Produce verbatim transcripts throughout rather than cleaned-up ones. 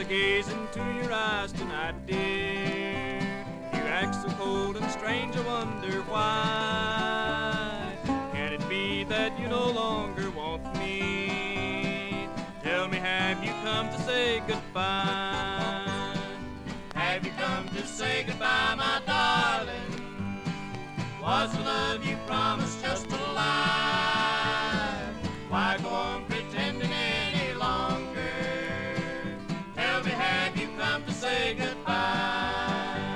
gaze into your eyes tonight, dear. You act so cold and strange, I wonder why. Can it be that you no longer want me? Tell me, have you come to say goodbye? Have you come to say goodbye, my darling? Was the love you promised just a lie? Why go on pretending any longer? Tell me, have you come to say goodbye?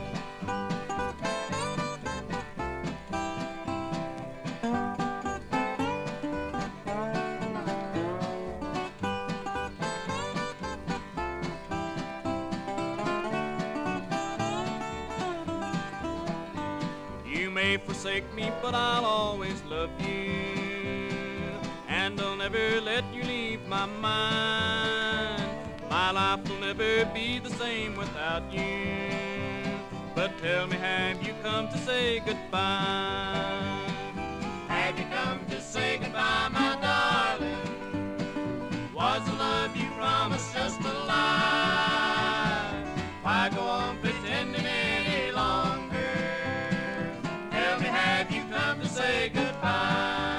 You may forsake me, but I'll always love you, and I'll never let you leave my mind. My life will never be the same without you. But tell me, have you come to say goodbye? Have you come to say goodbye, my darling? Was the love you promised just a lie? Why go on pretending any longer? Tell me, have you come to say goodbye?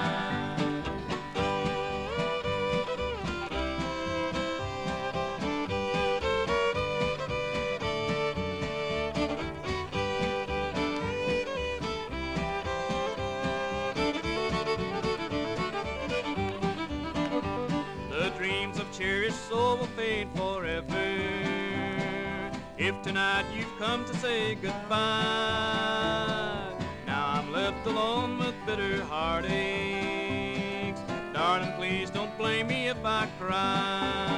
The dreams of cherished soul will fade forever if tonight you've come to say goodbye. Now I'm left alone with bitter heartaches. Darling, please don't blame me if I cry.